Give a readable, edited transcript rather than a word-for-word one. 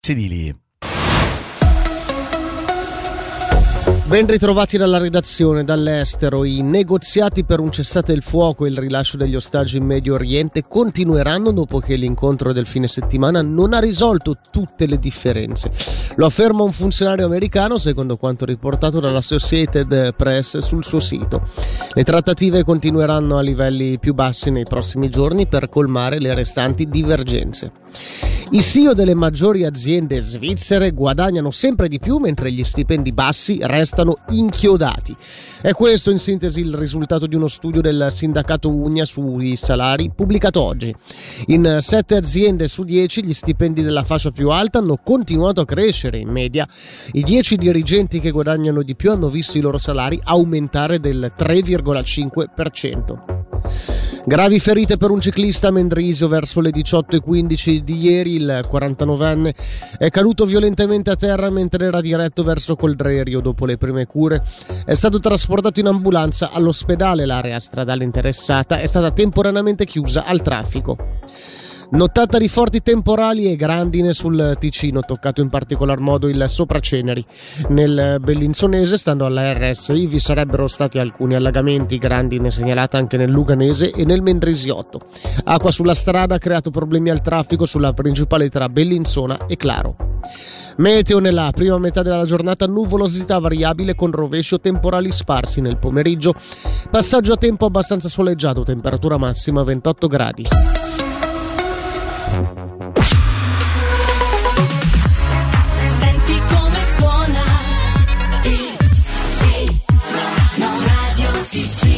Sedili. Ben ritrovati dalla redazione. Dall'estero, i negoziati per un cessate il fuoco e il rilascio degli ostaggi in Medio Oriente continueranno dopo che l'incontro del fine settimana non ha risolto tutte le differenze. Lo afferma un funzionario americano, secondo quanto riportato dalla Associated Press sul suo sito. Le trattative continueranno a livelli più bassi nei prossimi giorni per colmare le restanti divergenze. I CEO delle maggiori aziende svizzere guadagnano sempre di più mentre gli stipendi bassi restano inchiodati. È questo in sintesi il risultato di uno studio del sindacato Unia sui salari pubblicato oggi. In 7 aziende su 10 gli stipendi della fascia più alta hanno continuato a crescere. In media i 10 dirigenti che guadagnano di più hanno visto i loro salari aumentare del 3,5%. Gravi ferite per un ciclista a Mendrisio verso le 18:15 di ieri. Il 49enne è caduto violentemente a terra mentre era diretto verso Coldrerio. Dopo le prime cure è stato trasportato in ambulanza all'ospedale. L'area stradale interessata è stata temporaneamente chiusa al traffico. Nottata di forti temporali e grandine sul Ticino, toccato in particolar modo il Sopraceneri. Nel Bellinzonese, stando alla RSI, vi sarebbero stati alcuni allagamenti, grandine segnalata anche nel Luganese e nel Mendrisiotto. Acqua sulla strada ha creato problemi al traffico sulla principale tra Bellinzona e Claro. Meteo: nella prima metà della giornata nuvolosità variabile con rovesci o temporali sparsi. Nel pomeriggio passaggio a tempo abbastanza soleggiato, temperatura massima 28 gradi.